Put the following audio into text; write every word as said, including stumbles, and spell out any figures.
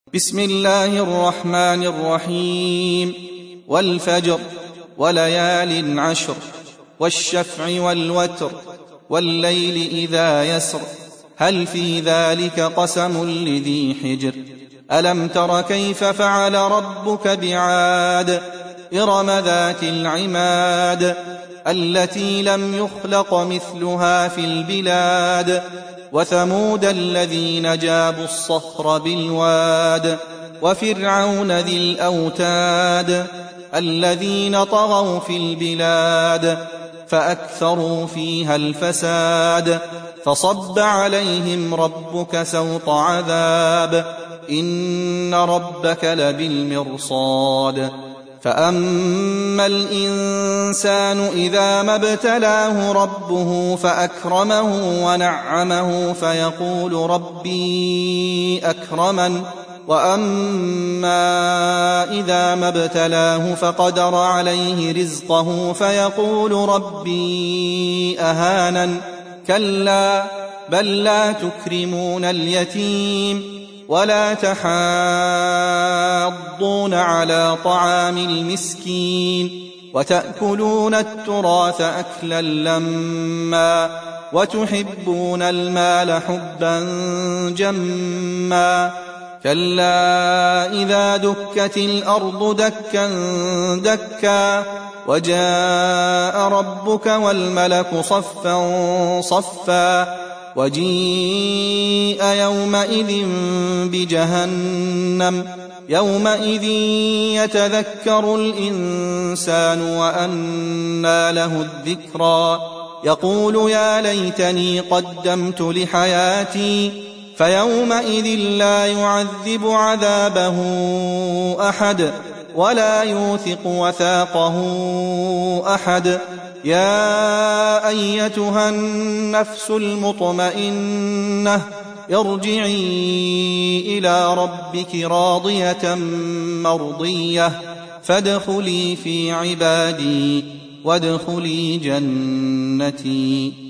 بسم الله الرحمن الرحيم. والفجر وليال عشر والشفع والوتر والليل إذا يسر هل في ذلك قسم لذي حجر ألم تر كيف فعل ربك بعاد إرم ذات العماد التي لم يخلق مثلها في البلاد وثمود الذين جابوا الصخر بالواد وفرعون ذي الأوتاد الذين طغوا في البلاد فأكثروا فيها الفساد فصب عليهم ربك سوط عذاب إن ربك لبالمرصاد فأما الإنسان إذا ما ابتلاه ربه فأكرمه ونعمه فيقول ربي أكرمن وأما إذا ما ابتلاه فقدر عليه رزقه فيقول ربي أهانن كلا بل لا تكرمون اليتيم ولا تحاضون على طعام المسكين وتأكلون التراث أكلا لما وتحبون المال حبا جما كلا إذا دكت الأرض دكا دكا وجاء ربك والملك صفا صفا وجيء يومئذ بجهنم يومئذ يتذكر الإنسان وأنى له الذكرى يقول يا ليتني قدمت لحياتي فيومئذ لا يعذب عذابه أحد ولا يوثق وثاقه أحد يا أيتها النفس المطمئنة ارجعي إلى ربك راضية مرضية فادخلي في عبادي وادخلي جنتي.